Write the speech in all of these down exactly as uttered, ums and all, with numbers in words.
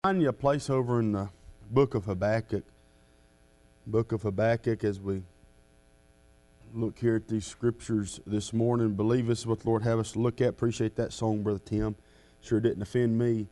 Find you a place over in the book of Habakkuk. Book of Habakkuk, as we look here at these scriptures this morning. Believe this is what the Lord have us to look at. Appreciate that song, Brother Tim. Sure didn't offend me.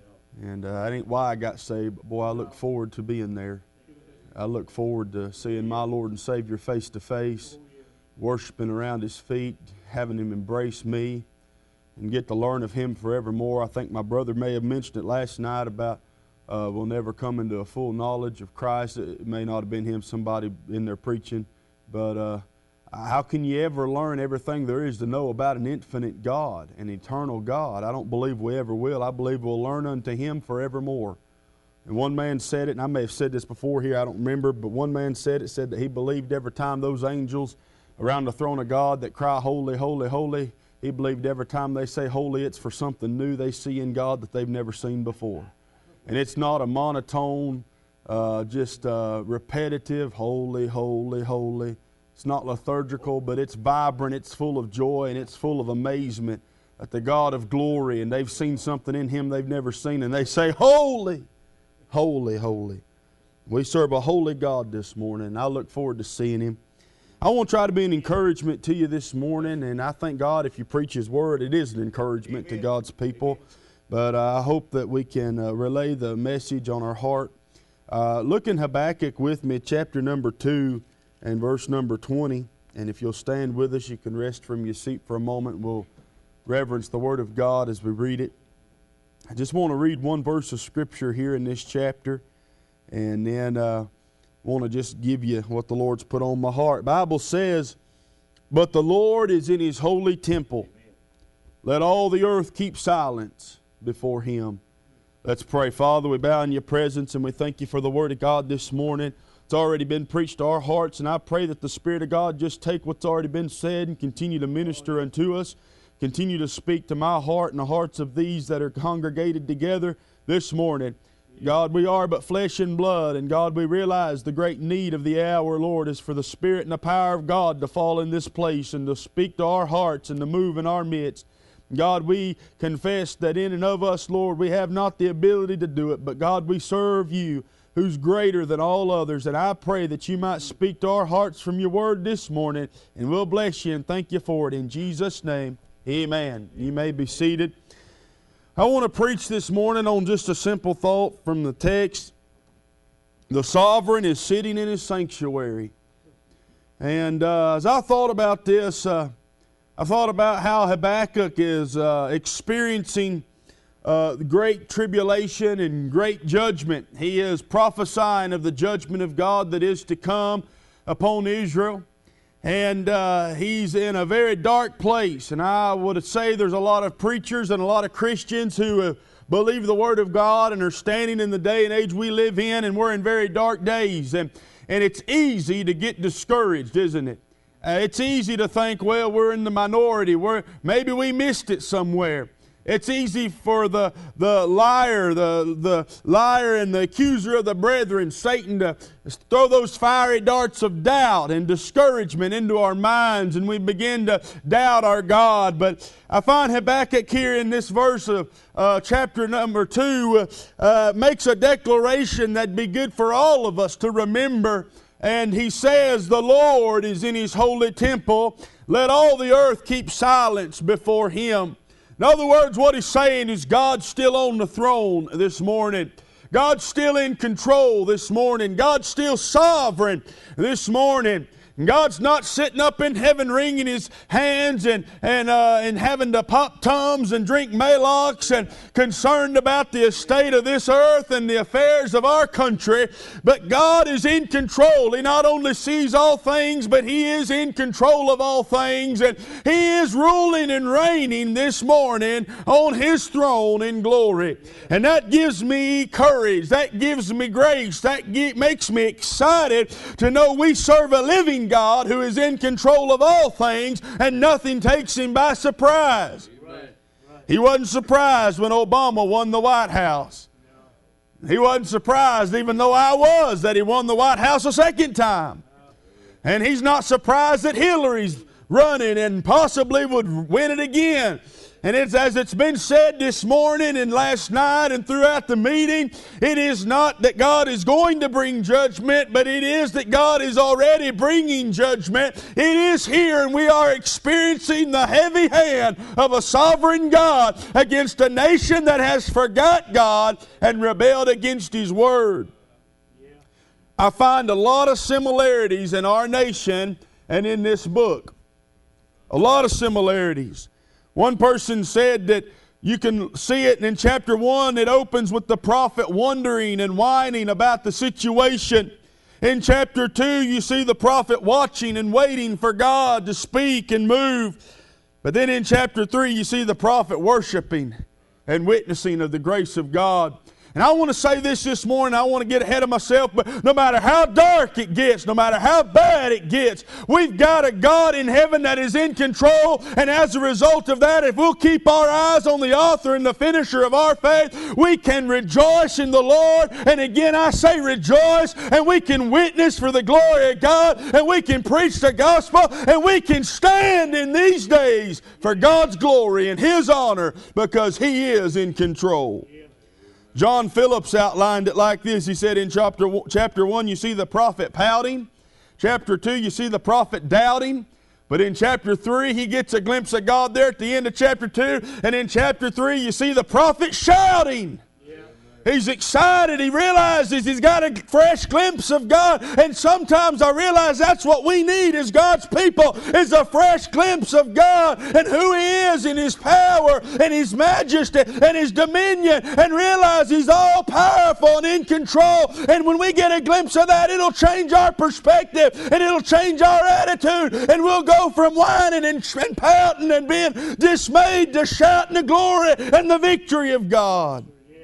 And uh, that ain't why I got saved, but boy, I look forward to being there. I look forward to seeing my Lord and Savior face to face, worshiping around His feet, having Him embrace me, and get to learn of Him forevermore. I think my brother may have mentioned it last night about uh, we'll never come into a full knowledge of Christ. It may not have been him, somebody in there preaching, but uh, how can you ever learn everything there is to know about an infinite God, an eternal God? I don't believe we ever will. I believe we'll learn unto Him forevermore. And one man said it, and I may have said this before here, I don't remember, but one man said it, said that he believed every time those angels around the throne of God that cry, holy, holy, holy, he believed every time they say holy, it's for something new they see in God that they've never seen before. And it's not a monotone, uh, just uh, repetitive, holy, holy, holy. It's not liturgical, but it's vibrant, it's full of joy, and it's full of amazement at the God of glory. And they've seen something in Him they've never seen, and they say, holy, holy, holy. We serve a holy God this morning, and I look forward to seeing Him. I want to try to be an encouragement to you this morning, and I thank God if you preach His Word, it is an encouragement Amen. To God's people. But uh, I hope that we can uh, relay the message on our heart. Uh, look in Habakkuk with me, chapter number two and verse number twenty. And if you'll stand with us, you can rest from your seat for a moment. We'll reverence the Word of God as we read it. I just want to read one verse of Scripture here in this chapter, and then uh, want to just give you what the Lord's put on my heart. The Bible says, but the Lord is in His holy temple. Let all the earth keep silence before Him. Let's pray. Father, we bow in Your presence and we thank You for the Word of God this morning. It's already been preached to our hearts, and I pray that the Spirit of God just take what's already been said and continue to minister unto us. Continue to speak to my heart and the hearts of these that are congregated together this morning. God, we are but flesh and blood, and God, we realize the great need of the hour, Lord, is for the Spirit and the power of God to fall in this place and to speak to our hearts and to move in our midst. God, we confess that in and of us, Lord, we have not the ability to do it, but God, we serve You, who's greater than all others, and I pray that You might speak to our hearts from Your Word this morning, and we'll bless You and thank You for it. In Jesus' name, amen. You may be seated. I want to preach this morning on just a simple thought from the text. The sovereign is sitting in His sanctuary. And uh, as I thought about this, uh, I thought about how Habakkuk is uh, experiencing uh, great tribulation and great judgment. He is prophesying of the judgment of God that is to come upon Israel. And uh, he's in a very dark place. And I would say there's a lot of preachers and a lot of Christians who uh, believe the Word of God and are standing in the day and age we live in, and we're in very dark days. And, and it's easy to get discouraged, isn't it? Uh, it's easy to think, well, we're in the minority. We're, maybe we missed it somewhere. It's easy for the, the liar, the, the liar and the accuser of the brethren, Satan, to throw those fiery darts of doubt and discouragement into our minds, and we begin to doubt our God. But I find Habakkuk here in this verse of uh, chapter number two uh, makes a declaration that'd be good for all of us to remember. And he says, the Lord is in His holy temple. Let all the earth keep silence before Him. In other words, what he's saying is God's still on the throne this morning. God's still in control this morning. God's still sovereign this morning. God's not sitting up in heaven wringing His hands and, and, uh, and having to pop Tums and drink Malox and concerned about the estate of this earth and the affairs of our country. But God is in control. He not only sees all things, but He is in control of all things. And He is ruling and reigning this morning on His throne in glory. And that gives me courage. That gives me grace. That makes me excited to know we serve a living God who is in control of all things, and nothing takes Him by surprise. Right, right. He wasn't surprised when Obama won the White House. He wasn't surprised, even though I was, that he won the White House a second time. And He's not surprised that Hillary's running and possibly would win it again. And it's as it's been said this morning and last night and throughout the meeting, it is not that God is going to bring judgment, but it is that God is already bringing judgment. It is here, and we are experiencing the heavy hand of a sovereign God against a nation that has forgot God and rebelled against His Word. I find a lot of similarities in our nation and in this book. A lot of similarities. One person said that you can see it in chapter one. It opens with the prophet wondering and whining about the situation. In chapter two, you see the prophet watching and waiting for God to speak and move. But then in chapter three, you see the prophet worshiping and witnessing of the grace of God. And I want to say this this morning. I want to get ahead of myself, but no matter how dark it gets, no matter how bad it gets, we've got a God in heaven that is in control. And as a result of that, if we'll keep our eyes on the author and the finisher of our faith, we can rejoice in the Lord. And again, I say rejoice, and we can witness for the glory of God, and we can preach the gospel, and we can stand in these days for God's glory and His honor, because He is in control. John Phillips outlined it like this. He said in chapter, chapter one, you see the prophet pouting. Chapter two, you see the prophet doubting. But in chapter three, he gets a glimpse of God there at the end of chapter two. And in chapter three, you see the prophet shouting. He's excited. He realizes he's got a fresh glimpse of God. And sometimes I realize that's what we need as God's people, is a fresh glimpse of God and who He is in His power and His majesty and His dominion, and realize He's all powerful and in control. And when we get a glimpse of that, it'll change our perspective and it'll change our attitude. And we'll go from whining and, and pouting and being dismayed to shouting the glory and the victory of God.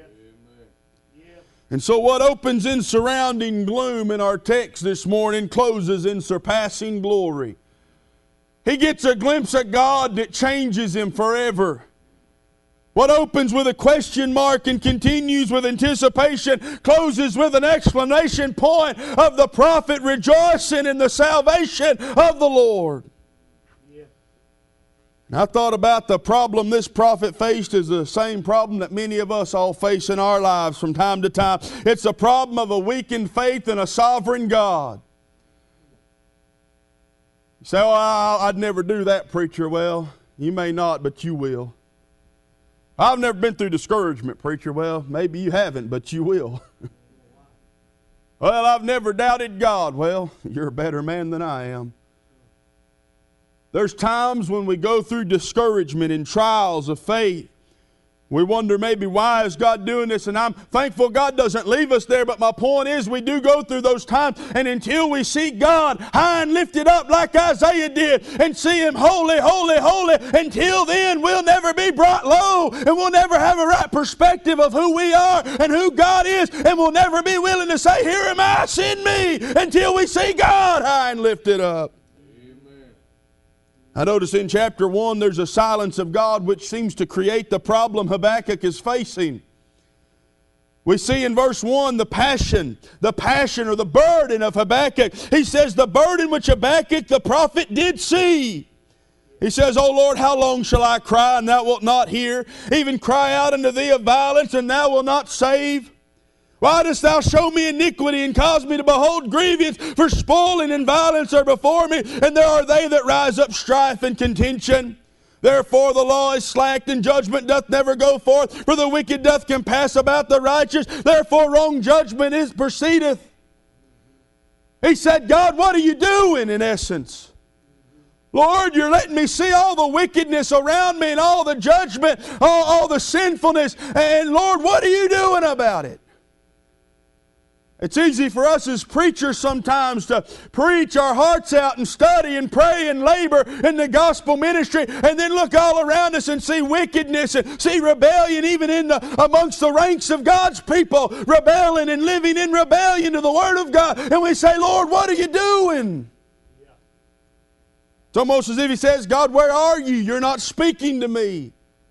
And so what opens in surrounding gloom in our text this morning closes in surpassing glory. He gets a glimpse of God that changes him forever. What opens with a question mark and continues with anticipation closes with an exclamation point of the prophet rejoicing in the salvation of the Lord. And I thought about the problem this prophet faced is the same problem that many of us all face in our lives from time to time. It's a problem of a weakened faith in a sovereign God. You say, oh, I'd never do that, preacher. Well, you may not, but you will. I've never been through discouragement, preacher. Well, maybe you haven't, but you will. Well, I've never doubted God. Well, you're a better man than I am. There's times when we go through discouragement and trials of faith. We wonder maybe, why is God doing this? And I'm thankful God doesn't leave us there. But my point is, we do go through those times. And until we see God high and lifted up like Isaiah did, and see Him holy, holy, holy, until then we'll never be brought low. And we'll never have a right perspective of who we are and who God is. And we'll never be willing to say, here am I, send me, until we see God high and lifted up. I notice in chapter one there's a silence of God which seems to create the problem Habakkuk is facing. We see in verse one the passion, the passion or the burden of Habakkuk. He says, the burden which Habakkuk the prophet did see. He says, O Lord, how long shall I cry and Thou wilt not hear? Even cry out unto Thee of violence and Thou wilt not save? Why dost Thou show me iniquity and cause me to behold grievance? For spoiling and violence are before me, and there are they that rise up strife and contention. Therefore the law is slacked, and judgment doth never go forth. For the wicked doth compass about the righteous. Therefore wrong judgment is proceedeth. He said, God, what are you doing in essence? Lord, you're letting me see all the wickedness around me and all the judgment, all, all the sinfulness. And Lord, what are you doing about it? It's easy for us as preachers sometimes to preach our hearts out and study and pray and labor in the gospel ministry, and then look all around us and see wickedness and see rebellion even in the, amongst the ranks of God's people, rebelling and living in rebellion to the Word of God. And we say, Lord, what are you doing? It's almost as if He says, God, where are you? You're not speaking to me.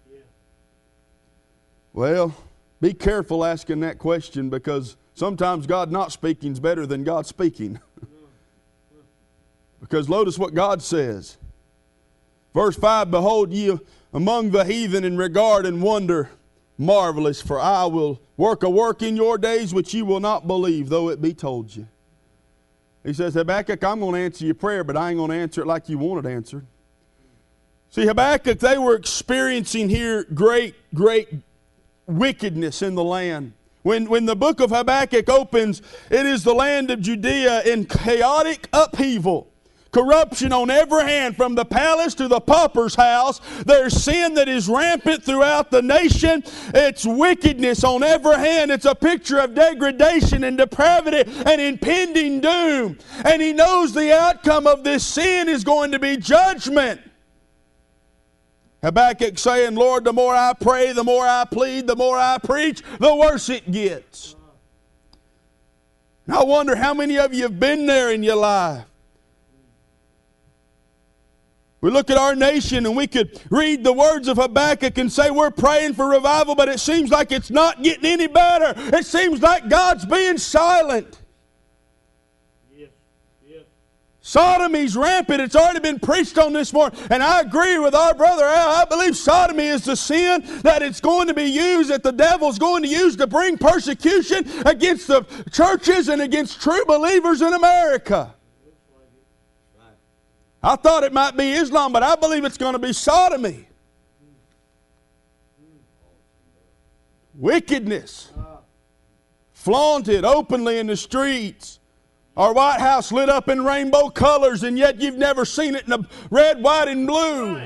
Well, be careful asking that question, because sometimes God not speaking is better than God speaking. Because notice what God says. Verse five, behold ye among the heathen and regard and wonder marvelous, for I will work a work in your days which you will not believe, though it be told you. He says, Habakkuk, I'm going to answer your prayer, but I ain't going to answer it like you want it answered. See, Habakkuk, they were experiencing here great, great wickedness in the land. When, when the book of Habakkuk opens, it is the land of Judea in chaotic upheaval. Corruption on every hand, from the palace to the pauper's house. There's sin that is rampant throughout the nation. It's wickedness on every hand. It's a picture of degradation and depravity and impending doom. And he knows the outcome of this sin is going to be judgment. Habakkuk saying, Lord, the more I pray, the more I plead, the more I preach, the worse it gets. And I wonder how many of you have been there in your life. We look at our nation and we could read the words of Habakkuk and say we're praying for revival, but it seems like it's not getting any better. It seems like God's being silent. Yes. Yes. Sodomy's rampant. It's already been preached on this morning. And I agree with our brother Al. I believe sodomy is the sin that it's going to be used, that the devil's going to use to bring persecution against the churches and against true believers in America. I thought it might be Islam, but I believe it's going to be sodomy. Wickedness. Flaunted openly in the streets. Our White House lit up in rainbow colors, and yet you've never seen it in a red, white, and blue.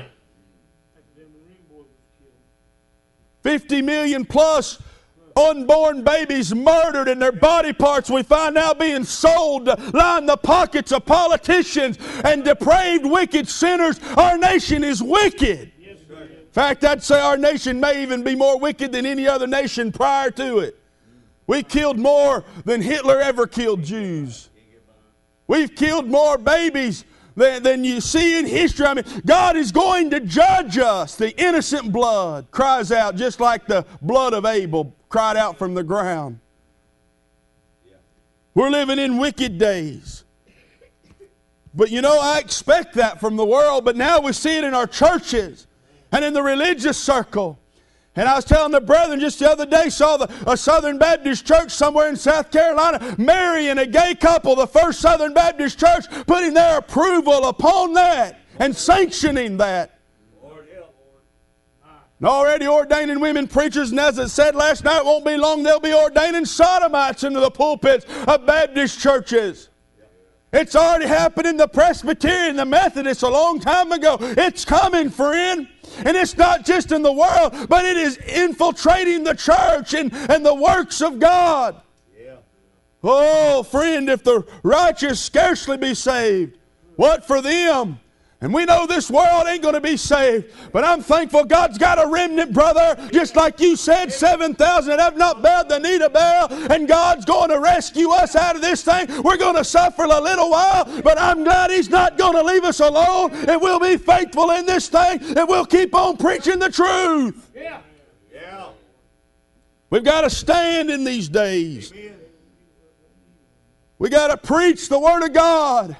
Fifty million plus unborn babies murdered, and their body parts we find now being sold to line the pockets of politicians and depraved, wicked sinners. Our nation is wicked. Yes, in fact, I'd say our nation may even be more wicked than any other nation prior to it. We killed more than Hitler ever killed Jews. We've killed more babies than, than you see in history. I mean, God is going to judge us. The innocent blood cries out just like the blood of Abel cried out from the ground. Yeah. We're living in wicked days. But you know, I expect that from the world, but now we see it in our churches and in the religious circle. And I was telling the brethren just the other day, saw the, a Southern Baptist church somewhere in South Carolina marrying a gay couple, the First Southern Baptist Church, putting their approval upon that and sanctioning that. And already ordaining women preachers, and as it said last night, it won't be long they'll be ordaining sodomites into the pulpits of Baptist churches. It's already happened in the Presbyterian, the Methodists a long time ago. It's coming, friend. And it's not just in the world, but it is infiltrating the church and, and the works of God. Yeah. Oh, friend, if the righteous scarcely be saved, what for them? And we know this world ain't going to be saved. But I'm thankful God's got a remnant, brother. Just like you said, seven thousand that have not bowed the knee to Baal. And God's going to rescue us out of this thing. We're going to suffer a little while. But I'm glad He's not going to leave us alone. And we'll be faithful in this thing. And we'll keep on preaching the truth. Yeah. Yeah. We've got to stand in these days. We got to preach the Word of God.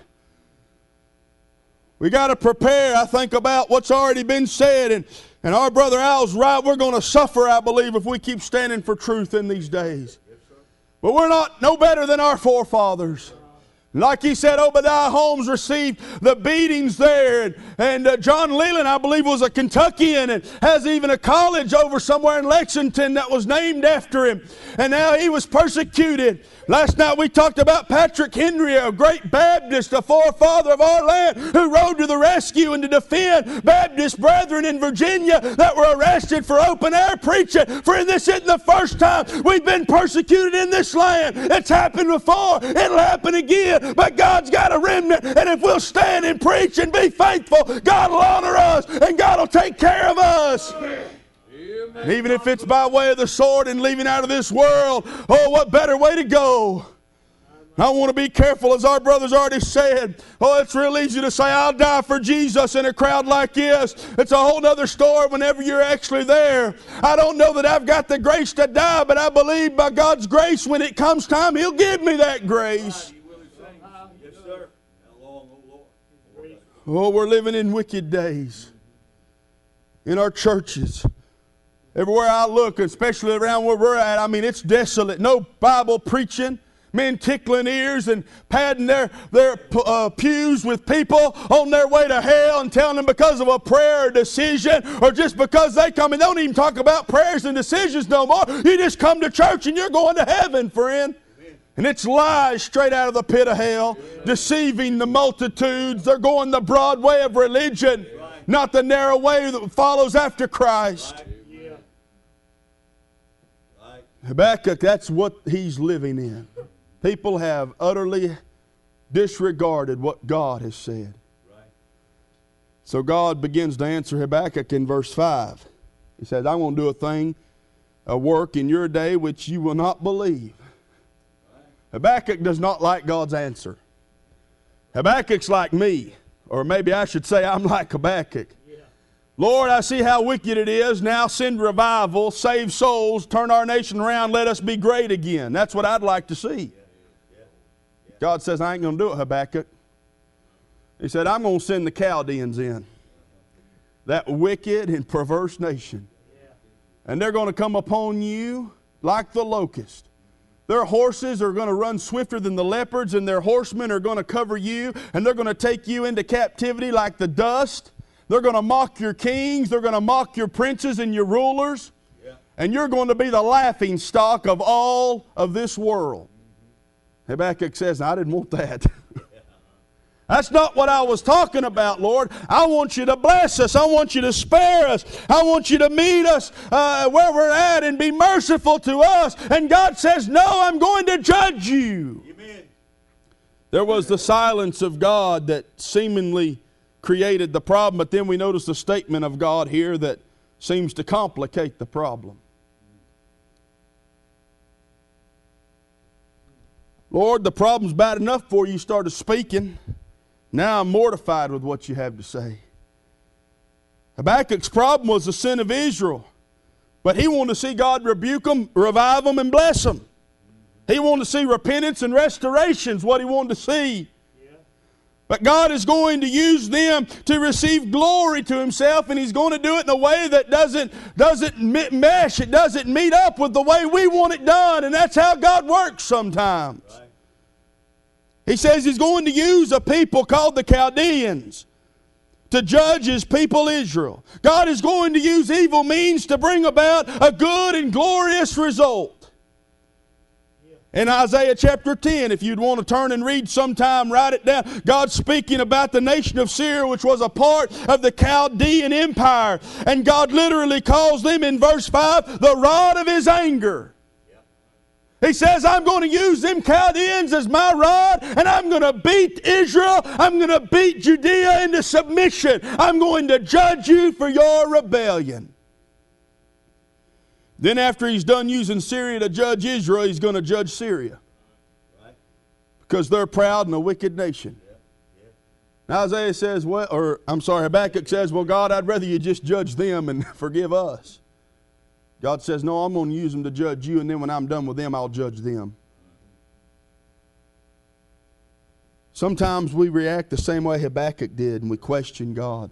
We got to prepare. I think about what's already been said, and, and our brother Al's right. We're going to suffer, I believe, if we keep standing for truth in these days. But we're not no better than our forefathers. Like he said, Obadiah Holmes received the beatings there. And, and uh, John Leland, I believe, was a Kentuckian and has even a college over somewhere in Lexington that was named after him. And now he was persecuted. Last night we talked about Patrick Henry, a great Baptist, a forefather of our land, who rode to the rescue and to defend Baptist brethren in Virginia that were arrested for open-air preaching. Friend, this isn't the first time we've been persecuted in this land. It's happened before. It'll happen again. But God's got a remnant, and if we'll stand and preach and be faithful, God will honor us, and God will take care of us. And even if it's by way of the sword and leaving out of this world, oh, what better way to go? I want to be careful, as our brother's already said. Oh, it's real easy to say, I'll die for Jesus in a crowd like this. It's a whole other story whenever you're actually there. I don't know that I've got the grace to die, but I believe by God's grace, when it comes time, He'll give me that grace. Oh, we're living in wicked days. in our churches. Everywhere I look, especially around where we're at, I mean, it's desolate. No Bible preaching. Men tickling ears and padding their, their uh, pews with people on their way to hell and telling them because of a prayer or decision or just because they come and don't even talk about prayers and decisions no more. You just come to church and you're going to heaven, friend. Amen. And it's lies straight out of the pit of hell, Amen. Deceiving the multitudes. They're going the broad way of religion, right. Not the narrow way that follows after Christ. Right. Yeah. Right. Habakkuk, that's what he's living in. People have utterly disregarded what God has said. Right. So God begins to answer Habakkuk in verse five. He says, I'm going to do a thing, a work in your day which you will not believe. Right. Habakkuk does not like God's answer. Habakkuk's like me, or maybe I should say I'm like Habakkuk. Yeah. Lord, I see how wicked it is. Now send revival, save souls, turn our nation around, let us be great again. That's what I'd like to see. God says, I ain't going to do it, Habakkuk. He said, I'm going to send the Chaldeans in. That wicked and perverse nation. And they're going to come upon you like the locust. Their horses are going to run swifter than the leopards, and their horsemen are going to cover you, and they're going to take you into captivity like the dust. They're going to mock your kings. They're going to mock your princes and your rulers. And you're going to be the laughing stock of all of this world. Habakkuk says, I didn't want that. That's not what I was talking about, Lord. I want you to bless us. I want you to spare us. I want you to meet us uh, where we're at and be merciful to us. And God says, no, I'm going to judge you. Amen. There was the silence of God that seemingly created the problem, but then we notice the statement of God here that seems to complicate the problem. Lord, the problem's bad enough before you started speaking. Now I'm mortified with what you have to say. Habakkuk's problem was the sin of Israel. But he wanted to see God rebuke them, revive them, and bless them. He wanted to see repentance and restoration is what he wanted to see. But God is going to use them to receive glory to Himself, and He's going to do it in a way that doesn't, doesn't mesh, it doesn't meet up with the way we want it done, and that's how God works sometimes. Right. He says He's going to use a people called the Chaldeans to judge His people Israel. God is going to use evil means to bring about a good and glorious result. In Isaiah chapter ten, if you'd want to turn and read sometime, write it down. God's speaking about the nation of Syria, which was a part of the Chaldean Empire. And God literally calls them in verse five, the rod of His anger. He says, I'm going to use them Chaldeans as my rod, and I'm going to beat Israel. I'm going to beat Judea into submission. I'm going to judge you for your rebellion. Then after He's done using Syria to judge Israel, He's going to judge Syria. Right. Because they're proud and a wicked nation. Yeah. Yeah. Now Isaiah says, well, or I'm sorry, Habakkuk says, well, God, I'd rather you just judge them and forgive us. God says, no, I'm going to use them to judge you, and then when I'm done with them, I'll judge them. Sometimes we react the same way Habakkuk did, and we question God.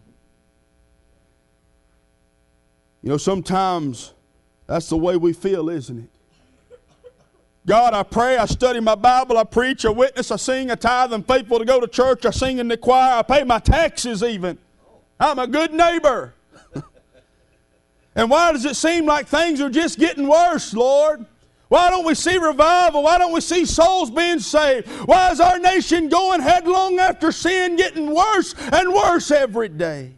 You know, sometimes that's the way we feel, isn't it? God, I pray, I study my Bible, I preach, I witness, I sing, I tithe, I'm faithful to go to church, I sing in the choir, I pay my taxes even. I'm a good neighbor. And why does it seem like things are just getting worse, Lord? Why don't we see revival? Why don't we see souls being saved? Why is our nation going headlong after sin, getting worse and worse every day?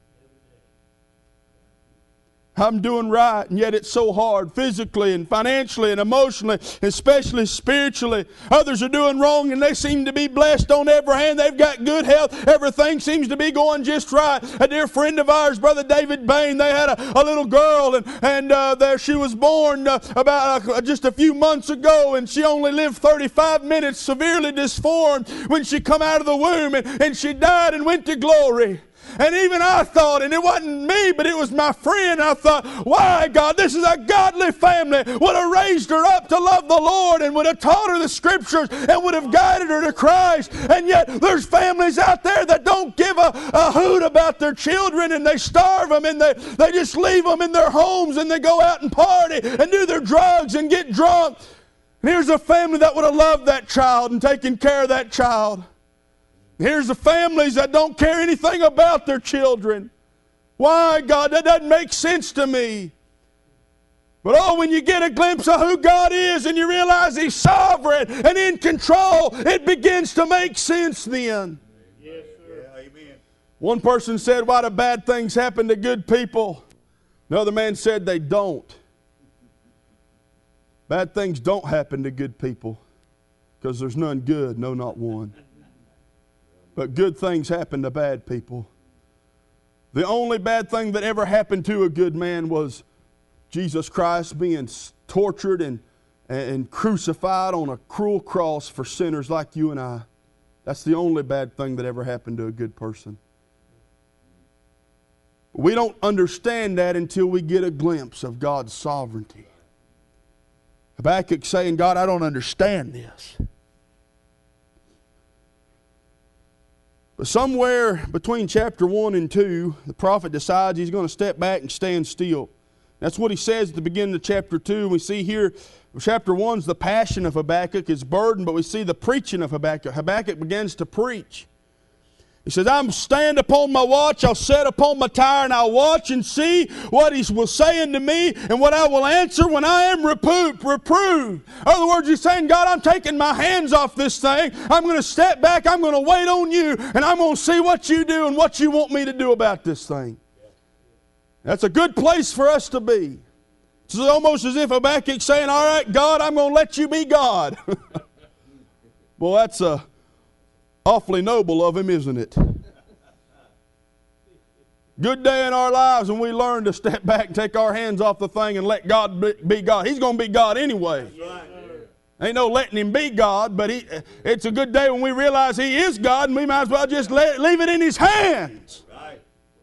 I'm doing right, and yet it's so hard physically and financially and emotionally, especially spiritually. Others are doing wrong, and they seem to be blessed on every hand. They've got good health. Everything seems to be going just right. A dear friend of ours, Brother David Bain, they had a, a little girl, and, and uh, there she was born uh, about uh, just a few months ago, and she only lived thirty-five minutes, severely disformed, when she come out of the womb, and, and she died and went to glory. And even I thought, and it wasn't me, but it was my friend, I thought, why, God, this is a godly family. Would have raised her up to love the Lord and would have taught her the Scriptures and would have guided her to Christ. And yet there's families out there that don't give a, a hoot about their children, and they starve them, and they, they just leave them in their homes, and they go out and party and do their drugs and get drunk. And here's a family that would have loved that child and taken care of that child. Here's the families that don't care anything about their children. Why, God? That doesn't make sense to me. But oh, when you get a glimpse of who God is and you realize He's sovereign and in control, it begins to make sense then. Yes, sir. Yeah, amen. One person said, why do bad things happen to good people? Another man said they don't. Bad things don't happen to good people because there's none good, no, not one. But good things happen to bad people. The only bad thing that ever happened to a good man was Jesus Christ being tortured and, and crucified on a cruel cross for sinners like you and I. That's the only bad thing that ever happened to a good person. We don't understand that until we get a glimpse of God's sovereignty. Habakkuk saying, God, I don't understand this. But somewhere between chapter one and two, the prophet decides he's going to step back and stand still. That's what he says at the beginning of chapter two. We see here, chapter one is the passion of Habakkuk, his burden, but we see the preaching of Habakkuk. Habakkuk begins to preach. He says, I'll stand upon my watch, I'll set upon my tower, and I'll watch and see what He was saying to me and what I will answer when I am reproved. reproved. In other words, He's saying, God, I'm taking my hands off this thing. I'm going to step back, I'm going to wait on You, and I'm going to see what You do and what You want me to do about this thing. That's a good place for us to be. It's almost as if Habakkuk's saying, all right, God, I'm going to let You be God. Well, that's a awfully noble of Him, isn't it? Good day in our lives when we learn to step back and take our hands off the thing and let God be God. He's going to be God anyway. Right. Ain't no letting Him be God, but he, it's a good day when we realize He is God, and we might as well just let, leave it in His hands. Right.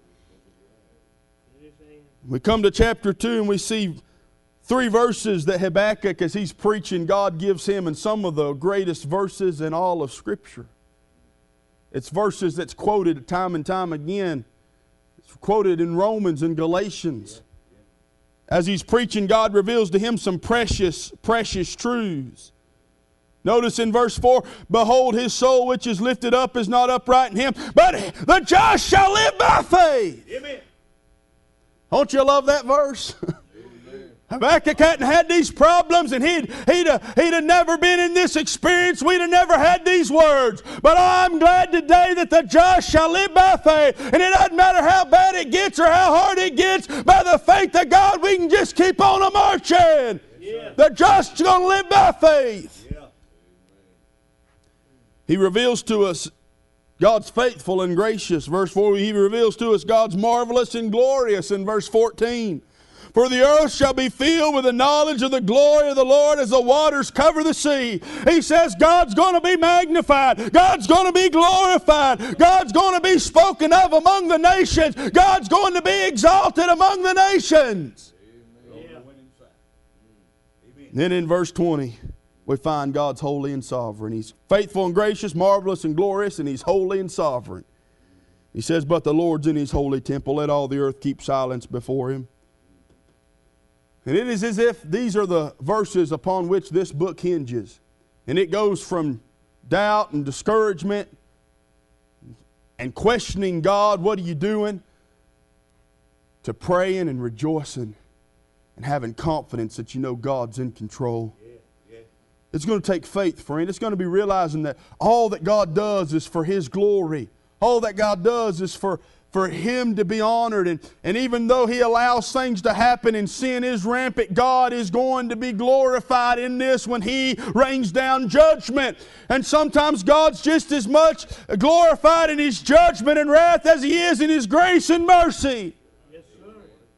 We come to chapter two and we see three verses that Habakkuk, as he's preaching, God gives him, and some of the greatest verses in all of Scripture. It's verses that's quoted time and time again. It's quoted in Romans and Galatians. As he's preaching, God reveals to him some precious, precious truths. Notice in verse four, behold, his soul which is lifted up is not upright in him, but the just shall live by faith. Amen. Don't you love that verse? Habakkuk hadn't had these problems, and he'd, he'd, uh, he'd have never been in this experience. We'd have never had these words. But I'm glad today that the just shall live by faith. And it doesn't matter how bad it gets or how hard it gets. By the faith of God, we can just keep on a marching. Yeah. The just is going to live by faith. Yeah. He reveals to us God's faithful and gracious. Verse four, He reveals to us God's marvelous and glorious in verse fourteen. For the earth shall be filled with the knowledge of the glory of the Lord as the waters cover the sea. He says God's going to be magnified. God's going to be glorified. God's going to be spoken of among the nations. God's going to be exalted among the nations. Amen. Then in verse twenty, we find God's holy and sovereign. He's faithful and gracious, marvelous and glorious, and He's holy and sovereign. He says, but the Lord's in His holy temple. Let all the earth keep silence before Him. And it is as if these are the verses upon which this book hinges. And it goes from doubt and discouragement and questioning God, what are you doing? To praying and rejoicing and having confidence that you know God's in control. Yeah, yeah. It's going to take faith, friend. It's going to be realizing that all that God does is for His glory. All that God does is for for Him to be honored. And, and even though He allows things to happen and sin is rampant, God is going to be glorified in this when He rains down judgment. And sometimes God's just as much glorified in His judgment and wrath as He is in His grace and mercy. Yes, sir.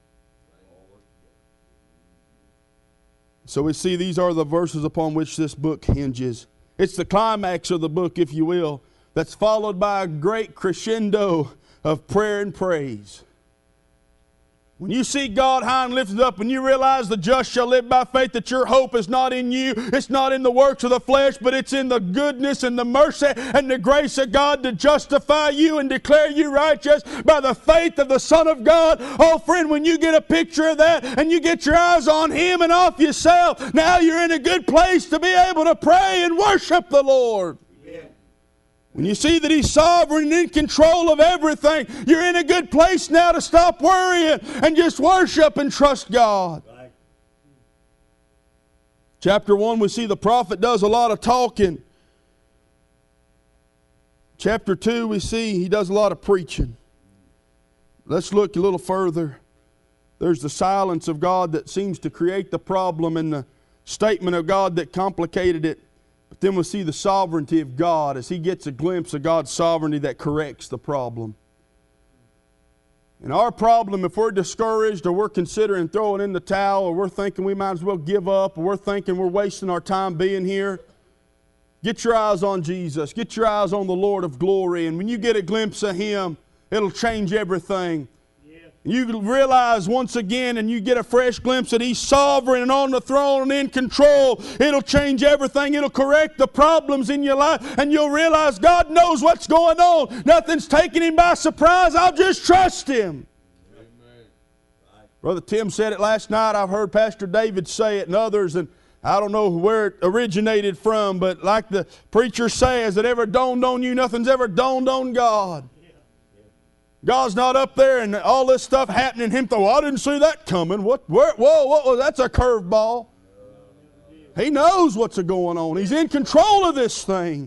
So we see these are the verses upon which this book hinges. It's the climax of the book, if you will, that's followed by a great crescendo of prayer and praise. When you see God high and lifted up, when you realize the just shall live by faith, that your hope is not in you, it's not in the works of the flesh, but it's in the goodness and the mercy and the grace of God to justify you and declare you righteous by the faith of the Son of God. Oh friend, when you get a picture of that and you get your eyes on Him and off yourself, now you're in a good place to be able to pray and worship the Lord. When you see that He's sovereign and in control of everything, you're in a good place now to stop worrying and just worship and trust God. Right. Chapter one, we see the prophet does a lot of talking. Chapter two, we see he does a lot of preaching. Let's look a little further. There's the silence of God that seems to create the problem and the statement of God that complicated it. But then we'll see the sovereignty of God as he gets a glimpse of God's sovereignty that corrects the problem. And our problem, if we're discouraged or we're considering throwing in the towel or we're thinking we might as well give up or we're thinking we're wasting our time being here, get your eyes on Jesus. Get your eyes on the Lord of glory. And when you get a glimpse of Him, it'll change everything. You realize once again and you get a fresh glimpse that He's sovereign and on the throne and in control. It'll change everything. It'll correct the problems in your life. And you'll realize God knows what's going on. Nothing's taking Him by surprise. I'll just trust Him. Amen. Brother Tim said it last night. I've heard Pastor David say it and others. And I don't know where it originated from. But like the preacher says, that ever dawned on you, nothing's ever dawned on God. God's not up there and all this stuff happening. Him thought, well, I didn't see that coming. What? Where? Whoa, whoa, that's a curveball. He knows what's going on. He's in control of this thing.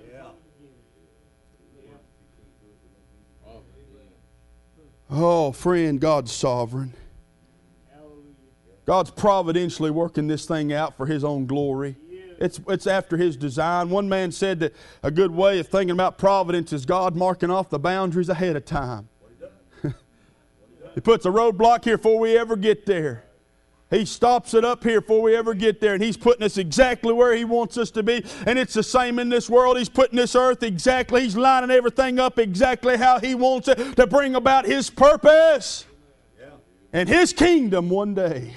Oh, friend, God's sovereign. God's providentially working this thing out for His own glory. It's, it's after His design. One man said that a good way of thinking about providence is God marking off the boundaries ahead of time. He puts a roadblock here before we ever get there. He stops it up here before we ever get there. And He's putting us exactly where He wants us to be. And it's the same in this world. He's putting this earth exactly. He's lining everything up exactly how He wants it to bring about His purpose and His kingdom one day.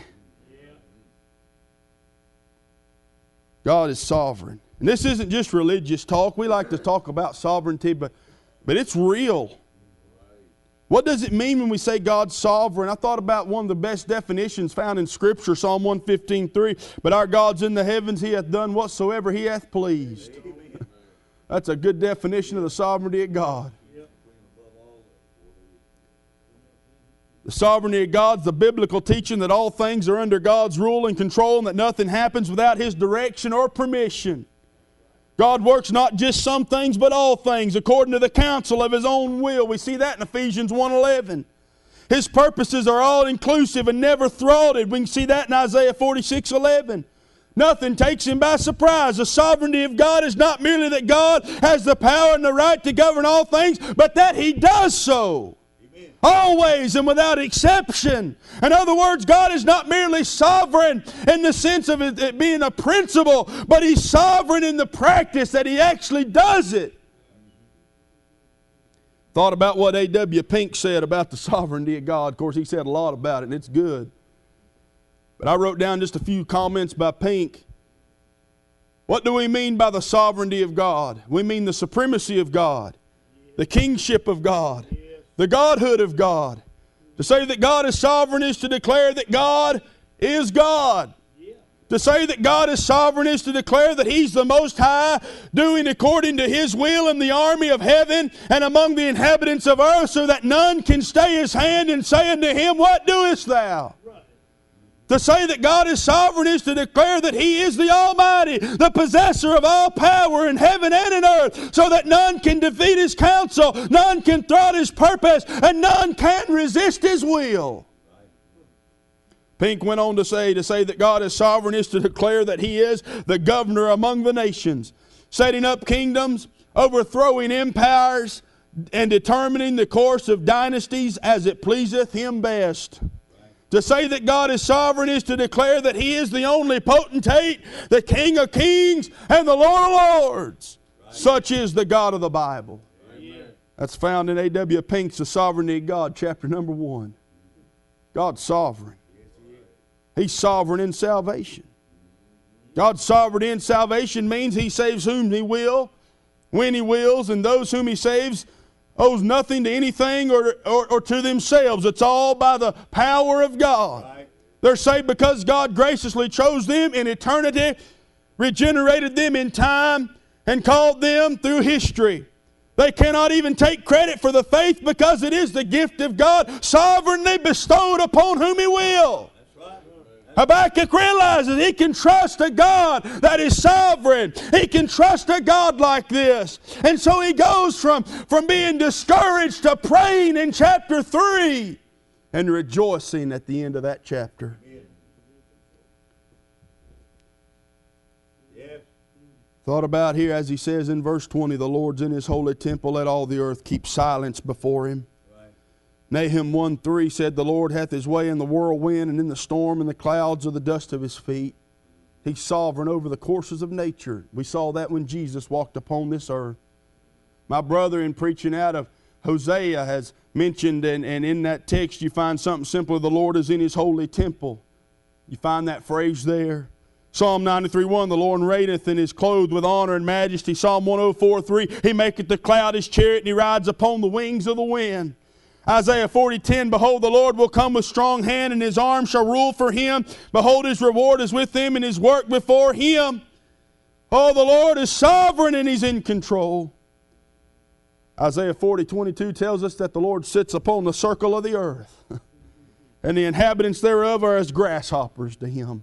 God is sovereign. And this isn't just religious talk. We like to talk about sovereignty, but, but it's real. What does it mean when we say God's sovereign? I thought about one of the best definitions found in Scripture, Psalm one fifteen three. But our God's in the heavens, He hath done whatsoever He hath pleased. That's a good definition of the sovereignty of God. The sovereignty of God is the biblical teaching that all things are under God's rule and control and that nothing happens without His direction or permission. God works not just some things but all things according to the counsel of His own will. We see that in Ephesians one eleven. His purposes are all inclusive and never thwarted. We can see that in Isaiah forty-six eleven. Nothing takes Him by surprise. The sovereignty of God is not merely that God has the power and the right to govern all things, but that He does so. Always and without exception. In other words, God is not merely sovereign in the sense of it, it being a principle, but He's sovereign in the practice that He actually does it. Thought about what A W Pink said about the sovereignty of God. Of course, he said a lot about it, and it's good. But I wrote down just a few comments by Pink. What do we mean by the sovereignty of God? We mean the supremacy of God, the kingship of God, the Godhood of God. To say that God is sovereign is to declare that God is God. Yeah. To say that God is sovereign is to declare that He's the Most High, doing according to His will in the army of heaven and among the inhabitants of earth, so that none can stay His hand in saying to Him, what doest thou? Right. To say that God is sovereign is to declare that He is the Almighty, the possessor of all power in heaven and in earth, so that none can defeat His counsel, none can thwart His purpose, and none can resist His will. Pink went on to say, to say that God is sovereign is to declare that He is the governor among the nations, setting up kingdoms, overthrowing empires, and determining the course of dynasties as it pleaseth Him best. To say that God is sovereign is to declare that He is the only potentate, the King of kings, and the Lord of lords. Right. Such is the God of the Bible. Amen. That's found in A W Pink's The Sovereignty of God, chapter number one. God's sovereign. He's sovereign in salvation. God's sovereignty in salvation means He saves whom He will, when He wills, and those whom He saves owes nothing to anything or, or, or to themselves. It's all by the power of God. Right. They're saved because God graciously chose them in eternity, regenerated them in time, and called them through history. They cannot even take credit for the faith because it is the gift of God, sovereignly bestowed upon whom He will. Habakkuk realizes he can trust a God that is sovereign. He can trust a God like this. And so he goes from, from being discouraged to praying in chapter three and rejoicing at the end of that chapter. Yes. Thought about here as he says in verse twenty, the Lord's in His holy temple, let all the earth keep silence before Him. Nahum one three said, the Lord hath His way in the whirlwind and in the storm, and the clouds are the dust of His feet. He's sovereign over the courses of nature. We saw that when Jesus walked upon this earth. My brother, in preaching out of Hosea, has mentioned, and, and in that text you find something simple, the Lord is in His holy temple. You find that phrase there. Psalm ninety-three one, the Lord reigneth and is clothed with honor and majesty. Psalm one oh four three, He maketh the cloud His chariot, and He rides upon the wings of the wind. Isaiah forty ten, behold, the Lord will come with strong hand, and His arm shall rule for Him. Behold, His reward is with Him, and His work before Him. Oh, the Lord is sovereign, and He's in control. Isaiah forty twenty-two tells us that the Lord sits upon the circle of the earth, and the inhabitants thereof are as grasshoppers to Him.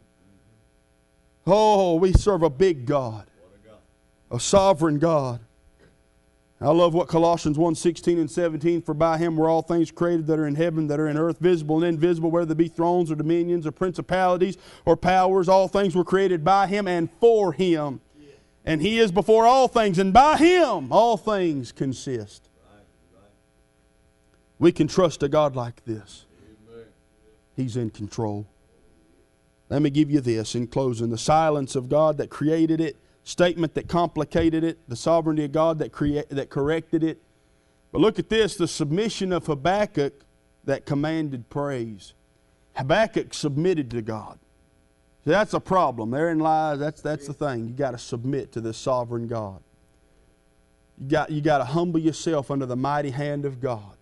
Oh, we serve a big God, a sovereign God. I love what Colossians one sixteen and seventeen, for by Him were all things created that are in heaven, that are in earth, visible and invisible, whether they be thrones or dominions or principalities or powers. All things were created by Him and for Him. Yeah. And He is before all things, and by Him all things consist. Right, right. We can trust a God like this. Amen. He's in control. Let me give you this in closing. The silence of God that created it, statement that complicated it, the sovereignty of God that crea- that corrected it. But look at this, the submission of Habakkuk that commanded praise. Habakkuk submitted to God. See, that's a problem. Therein lies, that's, that's the thing. You got to submit to this sovereign God. You got, you got to humble yourself under the mighty hand of God.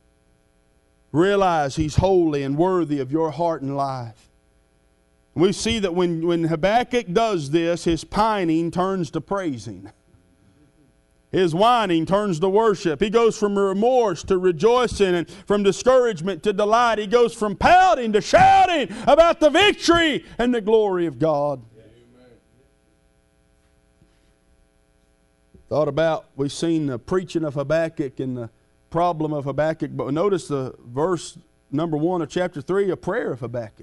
Realize He's holy and worthy of your heart and life. We see that when, when Habakkuk does this, his pining turns to praising. His whining turns to worship. He goes from remorse to rejoicing, and from discouragement to delight. He goes from pouting to shouting about the victory and the glory of God. Amen. Thought about, we've seen the preaching of Habakkuk and the problem of Habakkuk, but notice the verse number one of chapter three, a prayer of Habakkuk.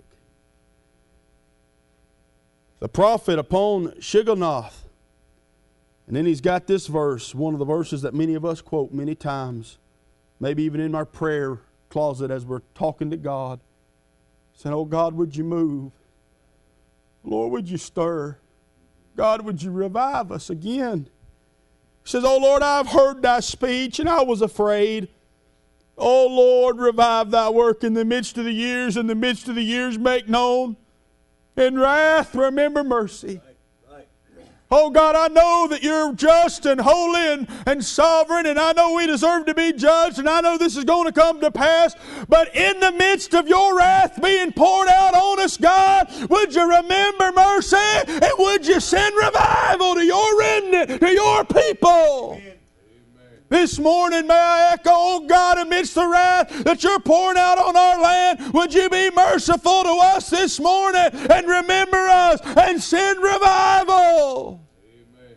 The prophet upon Shigionoth. And then he's got this verse, one of the verses that many of us quote many times, maybe even in our prayer closet as we're talking to God. Saying, oh God, would you move? Lord, would you stir? God, would you revive us again? He says, oh Lord, I've heard thy speech and I was afraid. Oh Lord, revive thy work in the midst of the years, in the midst of the years make known. In wrath, remember mercy. Right, right. Oh God, I know that You're just and holy and, and sovereign, and I know we deserve to be judged, and I know this is going to come to pass. But in the midst of Your wrath being poured out on us, God, would You remember mercy, and would You send revival to Your remnant, to Your people? Amen. This morning, may I echo, oh God, amidst the wrath that You're pouring out on our land, would You be merciful to us this morning and remember us and send revival? Amen.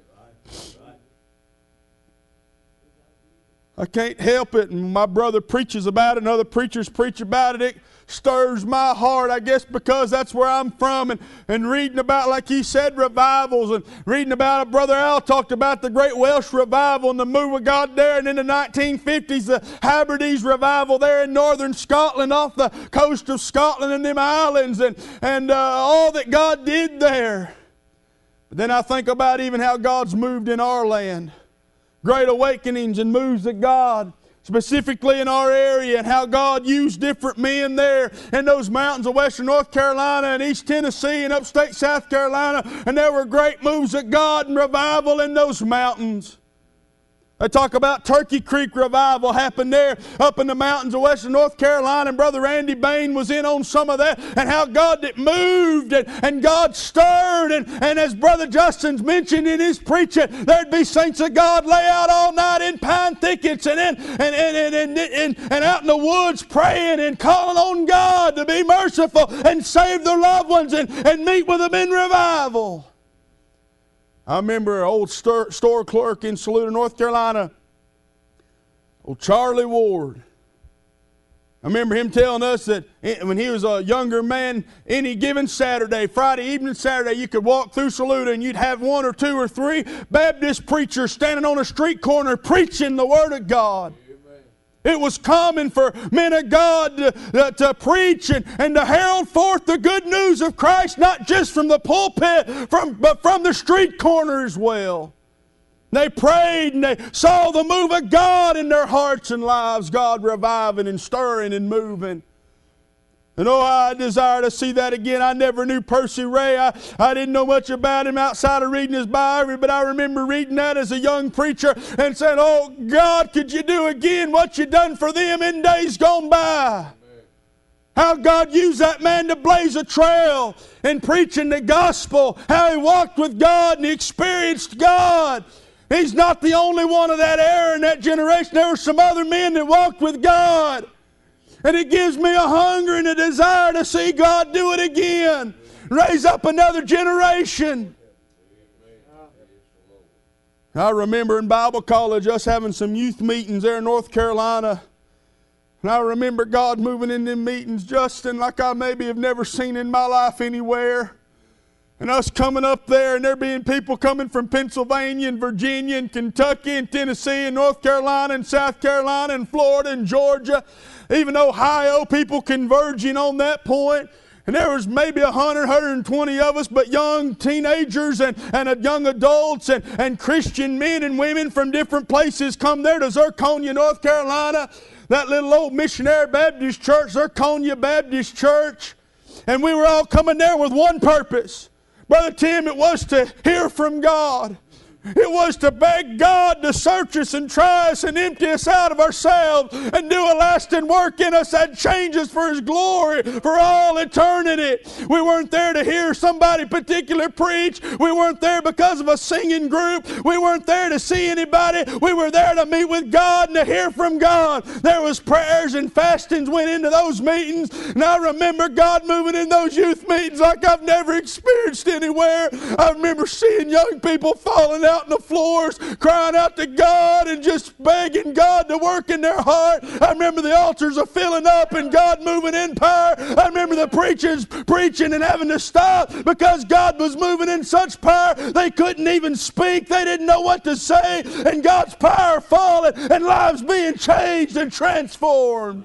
I can't help it, and my brother preaches about it, and other preachers preach about it. It stirs my heart, I guess, because that's where I'm from, and, and reading about, like he said, revivals, and reading about it. Brother Al talked about the Great Welsh Revival and the move of God there, and in the nineteen fifties, the Hebrides Revival there in northern Scotland, off the coast of Scotland and them islands, and, and uh, all that God did there. But then I think about even how God's moved in our land. Great awakenings and moves of God specifically in our area, and how God used different men there in those mountains of western North Carolina and East Tennessee and upstate South Carolina. And there were great moves of God and revival in those mountains. They talk about Turkey Creek revival happened there up in the mountains of western North Carolina, and Brother Randy Bain was in on some of that, and how God that moved and, and God stirred. And, and as Brother Justin's mentioned in his preaching, there'd be saints of God lay out all night in pine thickets and, in, and, and, and, and, and, and out in the woods praying and calling on God to be merciful and save their loved ones and, and meet with them in revival. I remember an old store, store clerk in Saluda, North Carolina, old Charlie Ward. I remember him telling us that when he was a younger man, any given Saturday, Friday evening, Saturday, you could walk through Saluda and you'd have one or two or three Baptist preachers standing on a street corner preaching the Word of God. It was common for men of God to, to, to preach and, and to herald forth the good news of Christ, not just from the pulpit, from, but from the street corner as well. They prayed and they saw the move of God in their hearts and lives, God reviving and stirring and moving. And oh, I desire to see that again. I never knew Percy Ray. I, I didn't know much about him outside of reading his biography, but I remember reading that as a young preacher and saying, oh, God, could you do again what you done for them in days gone by? Amen. How God used that man to blaze a trail in preaching the gospel, how he walked with God and he experienced God. He's not the only one of that era and that generation. There were some other men that walked with God. And it gives me a hunger and a desire to see God do it again. Raise up another generation. I remember in Bible college us having some youth meetings there in North Carolina. And I remember God moving in them meetings, Justin, like I maybe have never seen in my life anywhere. And us coming up there and there being people coming from Pennsylvania and Virginia and Kentucky and Tennessee and North Carolina and South Carolina and Florida and Georgia, even Ohio, people converging on that point. And there was maybe one hundred, one hundred twenty of us, but young teenagers and, and young adults and, and Christian men and women from different places come there to Zirconia, North Carolina, that little old missionary Baptist church, Zirconia Baptist Church. And we were all coming there with one purpose. Brother Tim, it was to hear from God. It was to beg God to search us and try us and empty us out of ourselves and do a lasting work in us that changes for His glory for all eternity. We weren't there to hear somebody particular preach. We weren't there because of a singing group. We weren't there to see anybody. We were there to meet with God and to hear from God. There was prayers and fastings went into those meetings. And I remember God moving in those youth meetings like I've never experienced anywhere. I remember seeing young people falling out on the floors, crying out to God and just begging God to work in their heart. I remember the altars are filling up and God moving in power. I remember the preachers preaching and having to stop because God was moving in such power they couldn't even speak. They didn't know what to say, and God's power falling and lives being changed and transformed.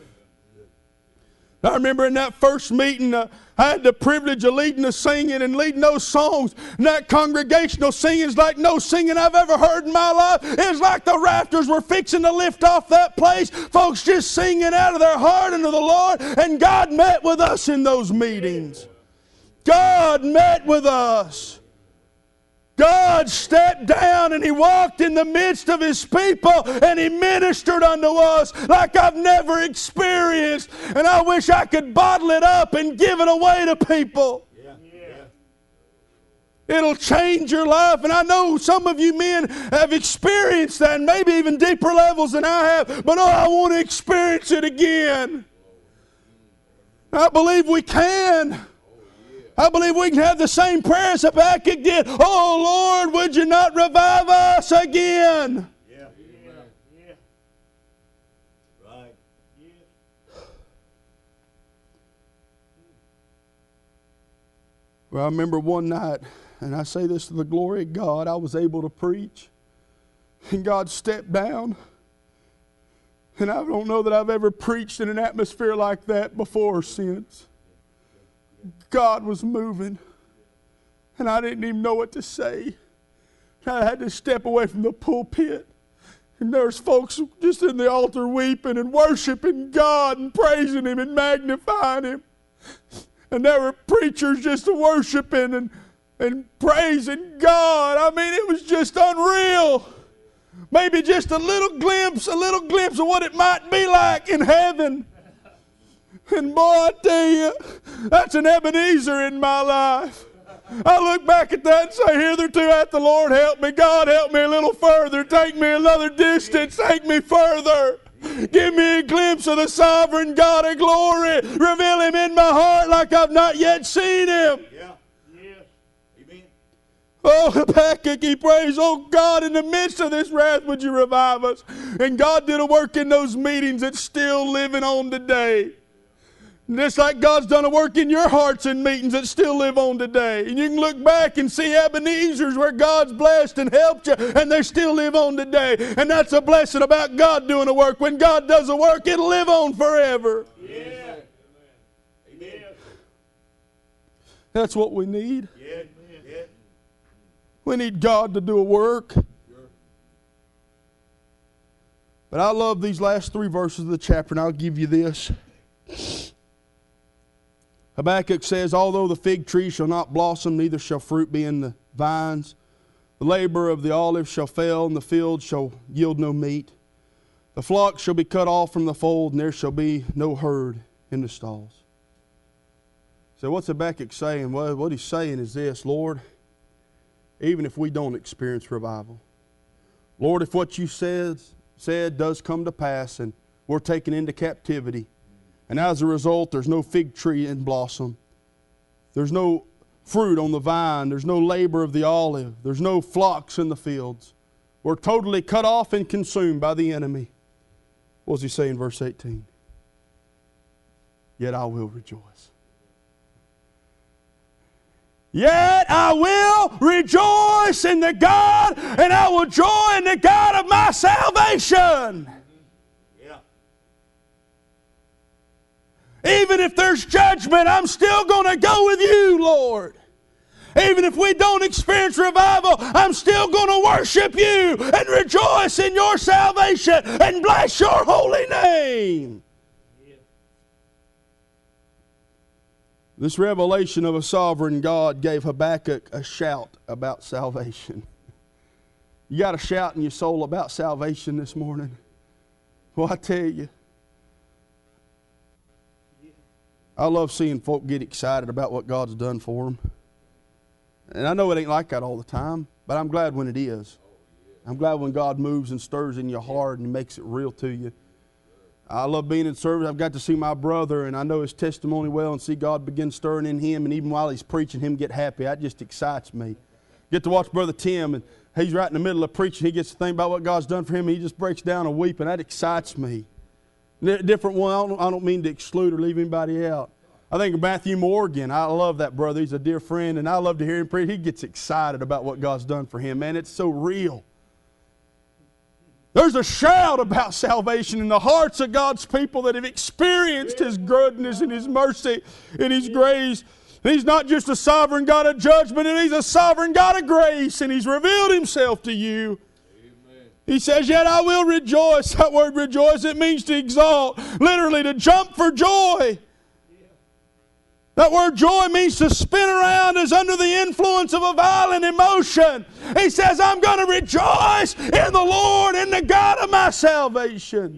I remember in that first meeting, uh, I had the privilege of leading the singing and leading those songs. And that congregational singing is like no singing I've ever heard in my life. It was like the rafters were fixing to lift off that place. Folks just singing out of their heart unto the Lord. And God met with us in those meetings. God met with us. God stepped down and He walked in the midst of His people and He ministered unto us like I've never experienced. And I wish I could bottle it up and give it away to people. Yeah. Yeah. It'll change your life. And I know some of you men have experienced that, and maybe even deeper levels than I have. But oh, I want to experience it again. I believe we can. I believe we can have the same prayers Habakkuk did. Oh, Lord, would you not revive us again? Yeah. Yeah. Yeah. Right. Yeah. Well, I remember one night, and I say this to the glory of God, I was able to preach, and God stepped down. And I don't know that I've ever preached in an atmosphere like that before or since. God was moving, and I didn't even know what to say. I had to step away from the pulpit And there's folks just in the altar weeping and worshiping God and praising Him and magnifying Him. And there were preachers just worshiping and, and praising God. I mean, it was just unreal. Maybe just a little glimpse, a little glimpse of what it might be like in heaven. And boy, I tell you, that's an Ebenezer in my life. I look back at that and say, hitherto hath the Lord helped me. God, help me a little further. Take me another distance. Take me further. Give me a glimpse of the sovereign God of glory. Reveal Him in my heart like I've not yet seen Him. Yeah. Yes. Amen. Oh, Habakkuk, he prays, oh God, in the midst of this wrath, would you revive us? And God did a work in those meetings that's still living on today. Just like God's done a work in your hearts and meetings that still live on today. And you can look back and see Ebenezer's where God's blessed and helped you, and they still live on today. And that's a blessing about God doing a work. When God does a work, it'll live on forever. Yeah. Amen. That's what we need. Yeah. Yeah. We need God to do a work. Sure. But I love these last three verses of the chapter, and I'll give you this. Habakkuk says, although the fig tree shall not blossom, neither shall fruit be in the vines, the labor of the olive shall fail, and the field shall yield no meat. The flock shall be cut off from the fold, and there shall be no herd in the stalls. So what's Habakkuk saying? Well, what he's saying is this, Lord, even if we don't experience revival, Lord, if what you said, said does come to pass and we're taken into captivity, and as a result, there's no fig tree in blossom. There's no fruit on the vine. There's no labor of the olive. There's no flocks in the fields. We're totally cut off and consumed by the enemy. What does he say in verse eighteen? Yet I will rejoice. Yet I will rejoice in the God, and I will joy in the God of my salvation. Even if there's judgment, I'm still going to go with you, Lord. Even if we don't experience revival, I'm still going to worship you and rejoice in your salvation and bless your holy name. Yeah. This revelation of a sovereign God gave Habakkuk a shout about salvation. You got a shout in your soul about salvation this morning? Well, I tell you, I love seeing folk get excited about what God's done for them. And I know it ain't like that all the time, but I'm glad when it is. I'm glad when God moves and stirs in your heart and makes it real to you. I love being in service. I've got to see my brother, and I know his testimony well, and see God begin stirring in him, and even while he's preaching, him get happy. That just excites me. Get to watch Brother Tim, and he's right in the middle of preaching. He gets to think about what God's done for him, and he just breaks down and weeping. That excites me. Different one, I don't, I don't mean to exclude or leave anybody out. I think of Matthew Morgan. I love that brother. He's a dear friend, and I love to hear him preach. He gets excited about what God's done for him. Man, it's so real. There's a shout about salvation in the hearts of God's people that have experienced His goodness and His mercy and His grace. He's not just a sovereign God of judgment, and He's a sovereign God of grace, and He's revealed Himself to you. He says, yet I will rejoice. That word rejoice, it means to exalt. Literally to jump for joy. That word joy means to spin around as under the influence of a violent emotion. He says, I'm going to rejoice in the Lord, in the God of my salvation.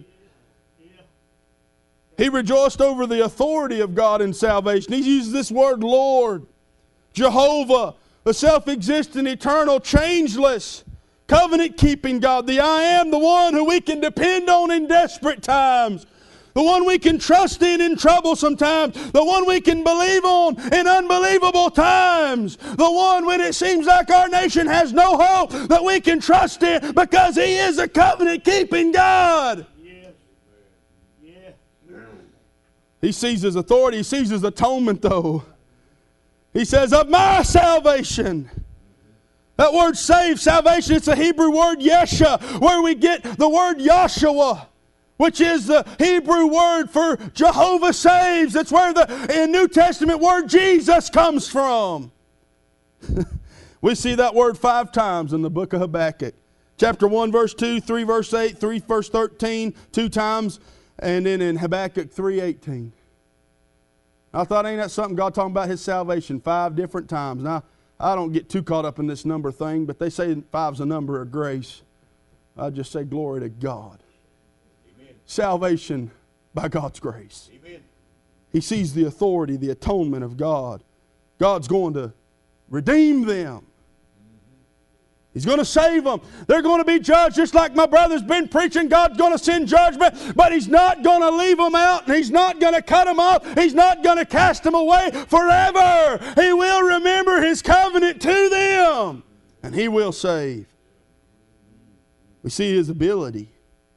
He rejoiced over the authority of God in salvation. He uses this word Lord, Jehovah, the self-existent, eternal, changeless, covenant-keeping God, the I am, the one who we can depend on in desperate times, the one we can trust in in troublesome times, the one we can believe on in unbelievable times, the one when it seems like our nation has no hope that we can trust in because He is a covenant-keeping God. Yes. Yeah. He sees His authority. He sees His atonement, though. He says, of my salvation. That word save, salvation, it's a Hebrew word Yesha, where we get the word Yahshua, which is the Hebrew word for Jehovah saves. That's where the New Testament word Jesus comes from. We see that word five times in the book of Habakkuk. Chapter one, verse two, three, verse eight, three, verse thirteen, two times, and then in Habakkuk three eighteen. I thought, ain't that something? God talking about His salvation five different times. Now, I don't get too caught up in this number thing, but they say five's a number of grace. I just say glory to God. Amen. Salvation by God's grace. Amen. He sees the authority, the atonement of God. God's going to redeem them. He's going to save them. They're going to be judged just like my brother's been preaching. God's going to send judgment, but He's not going to leave them out, and He's not going to cut them off. He's not going to cast them away forever. He will remember His covenant to them, and He will save. We see His ability.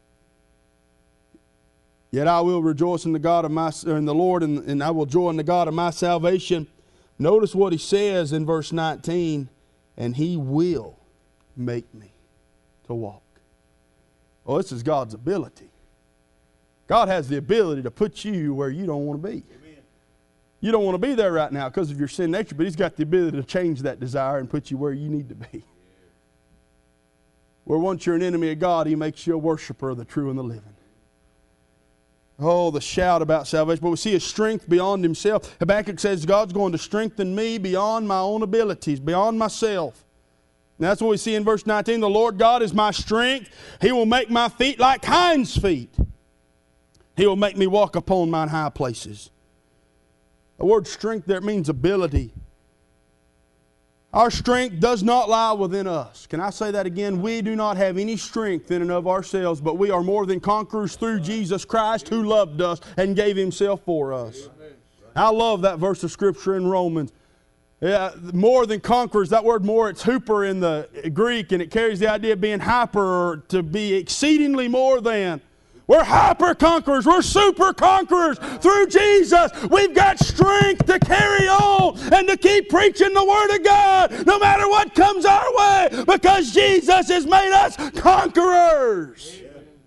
Yet I will rejoice in the God of my in the Lord, and, and I will joy in the God of my salvation. Notice what He says in verse nineteen, and He will make me to walk. Well, this is God's ability. God has the ability to put you where you don't want to be. Amen. You don't want to be there right now because of your sin nature, but He's got the ability to change that desire and put you where you need to be. Where once you're an enemy of God, He makes you a worshiper of the true and the living. Oh, the shout about salvation. But we see His strength beyond Himself. Habakkuk says, God's going to strengthen me beyond my own abilities, beyond myself. And that's what we see in verse nineteen. The Lord God is my strength. He will make my feet like hinds' feet. He will make me walk upon mine high places. The word strength there means ability. Our strength does not lie within us. Can I say that again? We do not have any strength in and of ourselves, but we are more than conquerors through Jesus Christ who loved us and gave Himself for us. I love that verse of Scripture in Romans. Yeah, more than conquerors, that word more, it's hooper in the Greek, and it carries the idea of being hyper, or to be exceedingly more than. We're hyper conquerors. We're super conquerors through Jesus. We've got strength to carry on and to keep preaching the Word of God no matter what comes our way, because Jesus has made us conquerors.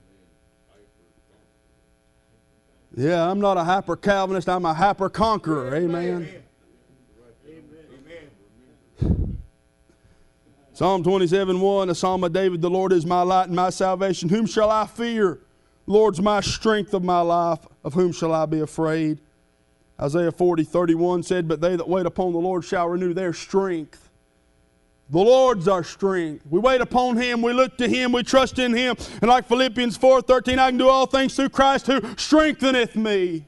Yeah, I'm not a hyper Calvinist. I'm a hyper conqueror. Amen. Psalm twenty-seven one, a psalm of David, the Lord is my light and my salvation. Whom shall I fear? The Lord's my strength of my life. Of whom shall I be afraid? Isaiah forty thirty-one said, but they that wait upon the Lord shall renew their strength. The Lord's our strength. We wait upon Him. We look to Him. We trust in Him. And like Philippians four thirteen, I can do all things through Christ who strengtheneth me.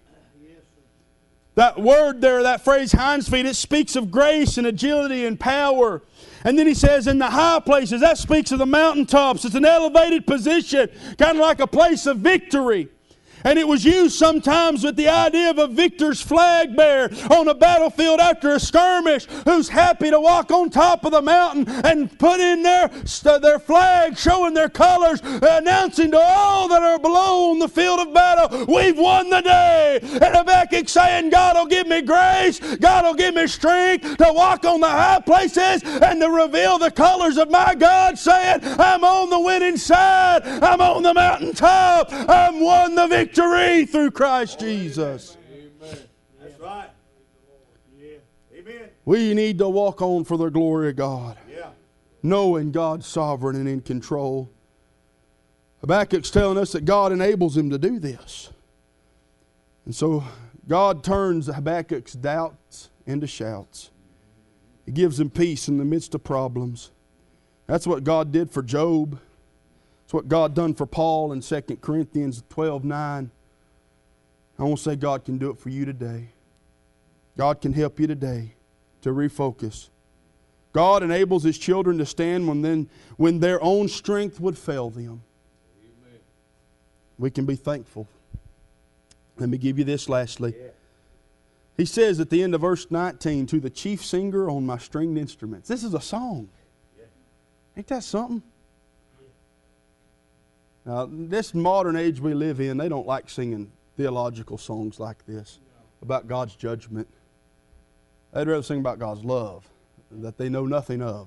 That word there, that phrase, hinds feet, it speaks of grace and agility and power. And then he says in the high places, that speaks of the mountaintops. It's an elevated position, kind of like a place of victory. And it was used sometimes with the idea of a victor's flag bearer on a battlefield after a skirmish, who's happy to walk on top of the mountain and put in their, their flag, showing their colors, announcing to all that are below on the field of battle, we've won the day. And Habakkuk saying, God will give me grace, God will give me strength to walk on the high places and to reveal the colors of my God, saying, I'm on the winning side, I'm on the mountaintop, I'm won the victory. Victory through Christ Jesus. Amen. That's right. Yeah. Amen. We need to walk on for the glory of God. Yeah. Knowing God's sovereign and in control. Habakkuk's telling us that God enables him to do this. And so God turns Habakkuk's doubts into shouts. He gives him peace in the midst of problems. That's what God did for Job. It's what God done for Paul in Second Corinthians twelve nine. I want to say God can do it for you today. God can help you today to refocus. God enables His children to stand when, then, when their own strength would fail them. Amen. We can be thankful. Let me give you this lastly. Yeah. He says at the end of verse nineteen, to the chief singer on my stringed instruments. This is a song. Yeah. Ain't that something? Now, this modern age we live in, they don't like singing theological songs like this about God's judgment. They'd rather sing about God's love that they know nothing of.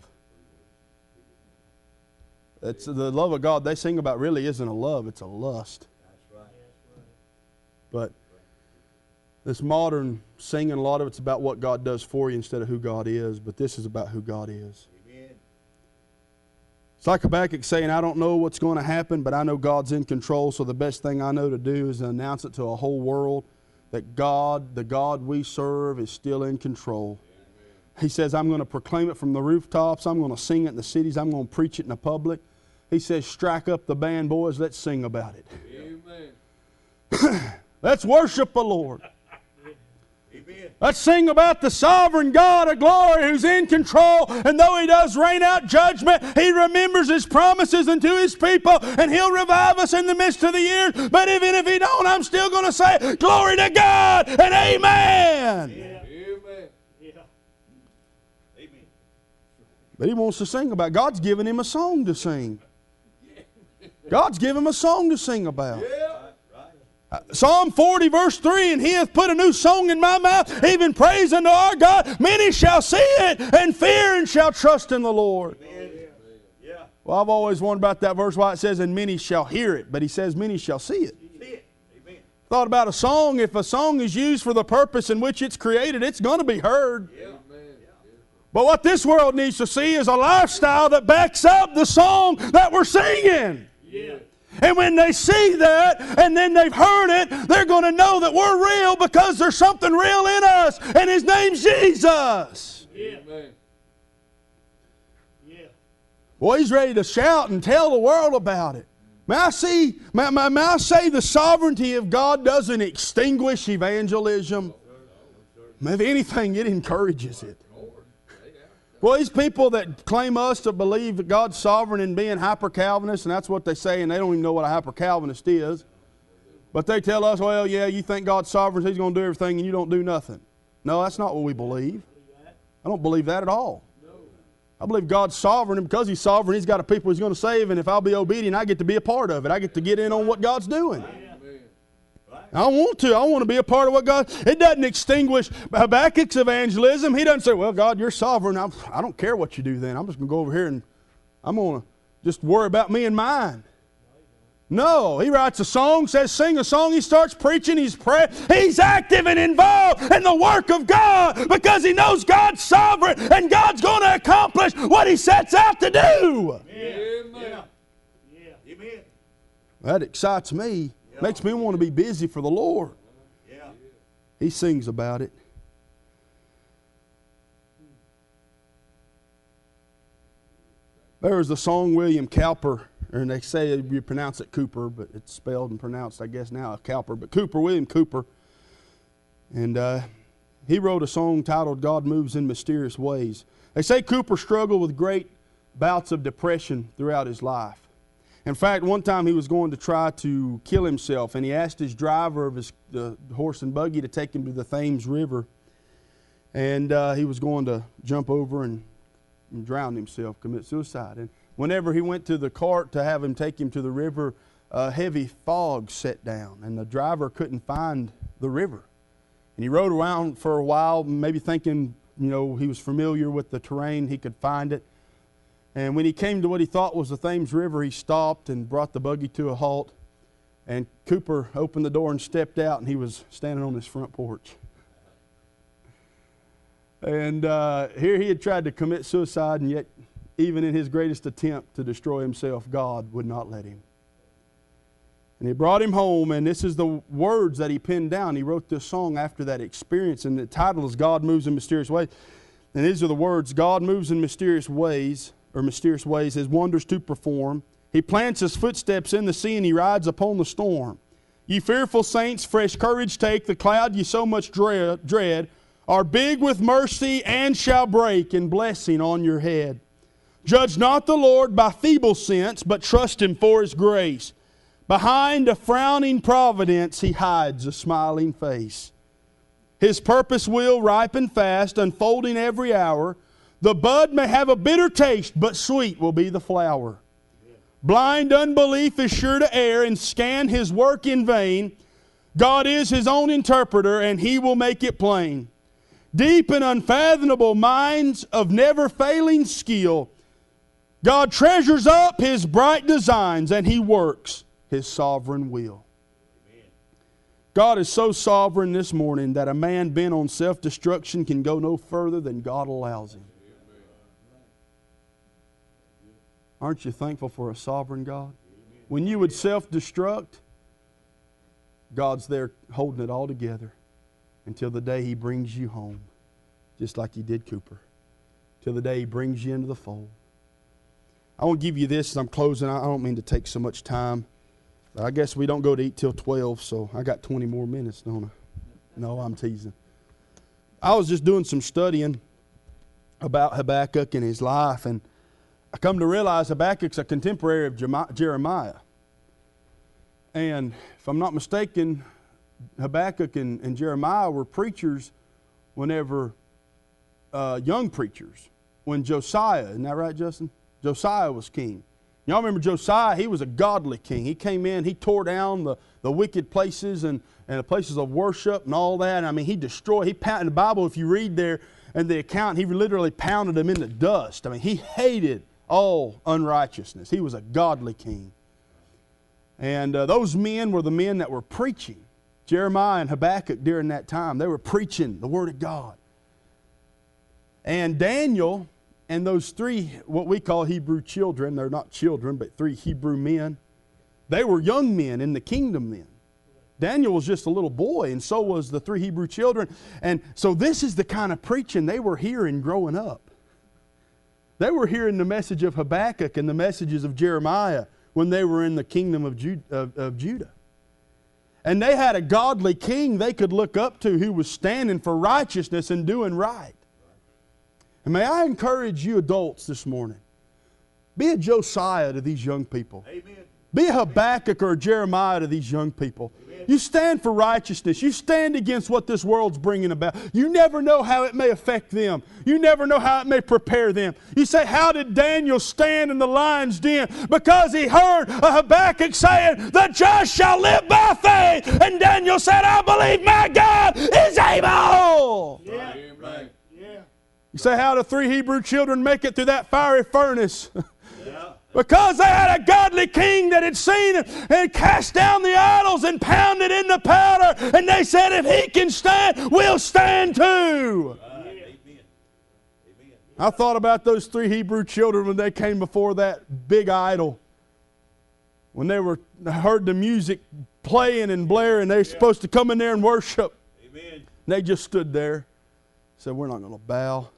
It's the love of God they sing about really isn't a love, it's a lust. That's right. But this modern singing, a lot of it's about what God does for you instead of who God is, but this is about who God is. It's like Habakkuk saying, I don't know what's going to happen, but I know God's in control, so the best thing I know to do is to announce it to a whole world that God, the God we serve, is still in control. He says, I'm going to proclaim it from the rooftops. I'm going to sing it in the cities. I'm going to preach it in the public. He says, strike up the band, boys. Let's sing about it. Amen. Let's worship the Lord. Amen. Let's sing about the sovereign God of glory who's in control. And though He does rain out judgment, He remembers His promises unto His people. And He'll revive us in the midst of the years. But even if He don't, I'm still going to say, glory to God and amen. Yeah. Amen. Yeah. Amen. But he wants to sing about it. God's given him a song to sing. God's given him a song to sing about. Yeah. Uh, Psalm forty verse three, and He hath put a new song in my mouth, even praise unto our God. Many shall see it and fear and shall trust in the Lord. Amen. Yeah. Well, I've always wondered about that verse, why it says, and many shall hear it. But He says, many shall see it. See it. Amen. Thought about a song. If a song is used for the purpose in which it's created, it's going to be heard. Yeah. But what this world needs to see is a lifestyle that backs up the song that we're singing. Yeah. And when they see that and then they've heard it, they're going to know that we're real because there's something real in us. And His name's Jesus. Yeah. Yeah. Boy, He's ready to shout and tell the world about it. May I, see, may, may, may I say the sovereignty of God doesn't extinguish evangelism? If anything, it encourages it. Well, these people that claim us to believe that God's sovereign in being hyper-Calvinist, and that's what they say, and they don't even know what a hyper-Calvinist is. But they tell us, well, yeah, you think God's sovereign, so He's going to do everything, and you don't do nothing. No, that's not what we believe. I don't believe that at all. I believe God's sovereign, and because He's sovereign, He's got a people He's going to save, and if I'll be obedient, I get to be a part of it. I get to get in on what God's doing. I want to. I want to be a part of what God... It doesn't extinguish Habakkuk's evangelism. He doesn't say, well, God, you're sovereign. I'm, I don't care what you do then. I'm just going to go over here and I'm going to just worry about me and mine. No. He writes a song, says sing a song. He starts preaching. He's praying. He's active and involved in the work of God because he knows God's sovereign and God's going to accomplish what He sets out to do. Amen. Yeah. Yeah. Amen. That excites me. Makes me want to be busy for the Lord. Yeah. He sings about it. There was the song William Cowper, and they say you pronounce it Cooper, but it's spelled and pronounced, I guess, now Cowper. But Cooper, William Cooper. And uh, he wrote a song titled God Moves in Mysterious Ways. They say Cooper struggled with great bouts of depression throughout his life. In fact, one time he was going to try to kill himself, and he asked his driver of his the horse and buggy to take him to the Thames River. And uh, he was going to jump over and, and drown himself, commit suicide. And whenever he went to the cart to have him take him to the river, a heavy fog set down, and the driver couldn't find the river. And he rode around for a while, maybe thinking, you know, he was familiar with the terrain, he could find it. And when he came to what he thought was the Thames River, he stopped and brought the buggy to a halt. And Cooper opened the door and stepped out, and he was standing on his front porch. And uh, here he had tried to commit suicide, and yet even in his greatest attempt to destroy himself, God would not let him. And he brought him home, and this is the words that he penned down. He wrote this song after that experience, and the title is God Moves in Mysterious Ways. And these are the words: God moves in mysterious ways, or mysterious ways, His wonders to perform. He plants His footsteps in the sea, and He rides upon the storm. Ye fearful saints, fresh courage take. The cloud ye so much dread, dread are big with mercy and shall break in blessing on your head. Judge not the Lord by feeble sense, but trust Him for His grace. Behind a frowning providence He hides a smiling face. His purpose will ripen fast, unfolding every hour. The bud may have a bitter taste, but sweet will be the flower. Blind unbelief is sure to err and scan His work in vain. God is His own interpreter, and He will make it plain. Deep and unfathomable minds of never-failing skill, God treasures up His bright designs, and He works His sovereign will. God is so sovereign this morning that a man bent on self-destruction can go no further than God allows him. Aren't you thankful for a sovereign God? When you would self-destruct, God's there holding it all together until the day He brings you home, just like He did Cooper, till the day He brings you into the fold. I want to give you this as I'm closing. I don't mean to take so much time. I guess we don't go to eat till twelve, so I got twenty more minutes, don't I? No, I'm teasing. I was just doing some studying about Habakkuk and his life, and I come to realize Habakkuk's a contemporary of Jeremiah. And if I'm not mistaken, Habakkuk and, and Jeremiah were preachers whenever, uh, young preachers, when Josiah, isn't that right, Justin? Josiah was king. Y'all remember Josiah? He was a godly king. He came in, he tore down the, the wicked places and, and the places of worship and all that. I mean, he destroyed, he pounded, in the Bible, if you read there in the account, he literally pounded them into dust. I mean, he hated all unrighteousness. He was a godly king. And uh, those men were the men that were preaching. Jeremiah and Habakkuk during that time, they were preaching the Word of God. And Daniel and those three, what we call Hebrew children, they're not children, but three Hebrew men, they were young men in the kingdom then. Daniel was just a little boy, and so was the three Hebrew children. And so this is the kind of preaching they were hearing growing up. They were hearing the message of Habakkuk and the messages of Jeremiah when they were in the kingdom of, Jude, of, of Judah. And they had a godly king they could look up to who was standing for righteousness and doing right. And may I encourage you adults this morning, be a Josiah to these young people. Amen. Be a Habakkuk or a Jeremiah to these young people. Amen. You stand for righteousness. You stand against what this world's bringing about. You never know how it may affect them. You never know how it may prepare them. You say, how did Daniel stand in the lion's den? Because he heard a Habakkuk saying, the just shall live by faith. And Daniel said, I believe my God is able. Yeah. Right. Yeah. You say, how do three Hebrew children make it through that fiery furnace? Yeah. Because they had a godly king that had seen and cast down the idols and pounded in the powder. And they said, if he can stand, we'll stand too. Uh, amen. Amen. I thought about those three Hebrew children when they came before that big idol. When they were heard the music playing and blaring, they were supposed to come in there and worship. Amen. And they just stood there. Said, we're not going to bow.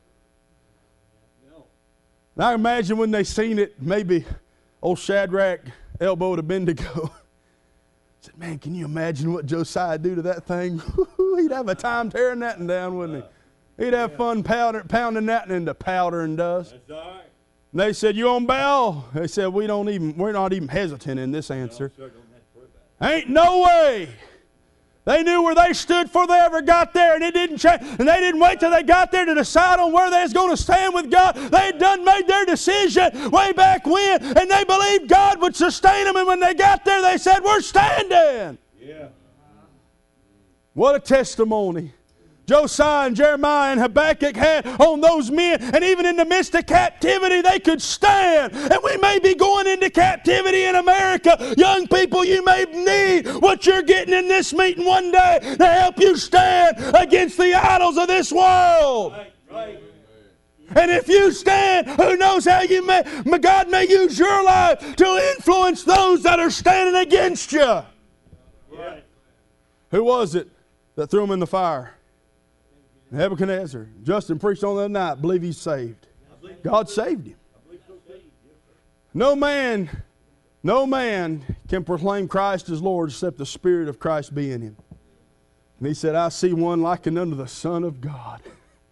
And I imagine when they seen it, maybe old Shadrach elbowed Abednego. Said, man, can you imagine what Josiah do to that thing? He'd have a time tearing that down, wouldn't he? He'd have fun powder, pounding that into powder and dust. That's all right. And they said, you on bow? They said, we don't even, we're not even hesitant in this answer. No, sir, don't have to worry about it. Ain't no way. They knew where they stood before they ever got there, and it didn't change. And they didn't wait till they got there to decide on where they was going to stand with God. They had done made their decision way back when, and they believed God would sustain them. And when they got there, they said, we're standing. Yeah. What a testimony Josiah and Jeremiah and Habakkuk had on those men. And even in the midst of captivity, they could stand. And we may be going into captivity in America. Young people, you may need what you're getting in this meeting one day to help you stand against the idols of this world. Right, right. And if you stand, who knows how you may, God may use your life to influence those that are standing against you. Right. Who was it that threw him in the fire? Nebuchadnezzar. Justin preached on the other night. Believe he's saved. God saved him. No man, no man can proclaim Christ as Lord except the Spirit of Christ be in him. And he said, I see one likened unto the Son of God.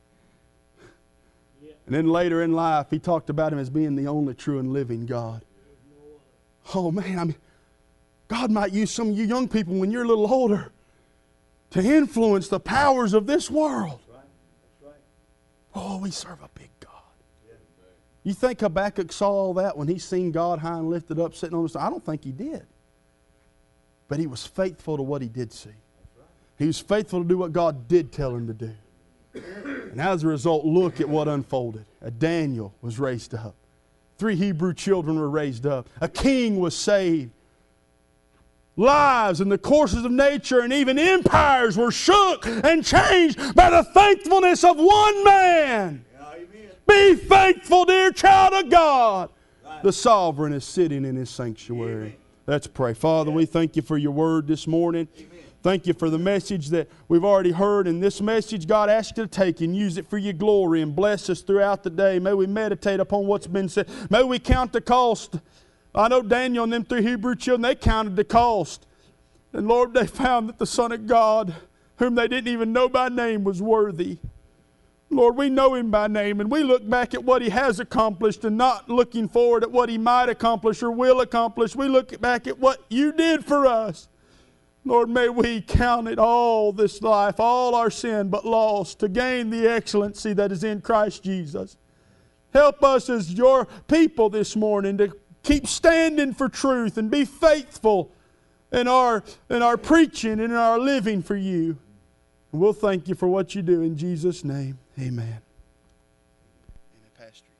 And then later in life, he talked about him as being the only true and living God. Oh man, I mean, God might use some of you young people when you're a little older to influence the powers of this world. Oh, we serve a big God. You think Habakkuk saw all that when he seen God high and lifted up sitting on the side? I don't think he did. But he was faithful to what he did see. He was faithful to do what God did tell him to do. And as a result, look at what unfolded. A Daniel was raised up. Three Hebrew children were raised up. A king was saved. Lives and the courses of nature and even empires were shook and changed by the faithfulness of one man. Yeah, amen. Be faithful, dear child of God. Right. The sovereign is sitting in His sanctuary. Amen. Let's pray. Father, we thank You for Your word this morning. Amen. Thank You for the message that we've already heard. And this message, God, ask You to take and use it for Your glory and bless us throughout the day. May we meditate upon what's been said. May we count the cost. I know Daniel and them three Hebrew children, they counted the cost. And Lord, they found that the Son of God, whom they didn't even know by name, was worthy. Lord, we know Him by name, and we look back at what He has accomplished and not looking forward at what He might accomplish or will accomplish. We look back at what You did for us. Lord, may we count it all this life, all our sin but loss, to gain the excellency that is in Christ Jesus. Help us as Your people this morning to keep standing for truth and be faithful in our, in our preaching and in our living for You. And we'll thank You for what You do in Jesus' name. Amen. Amen, Pastor.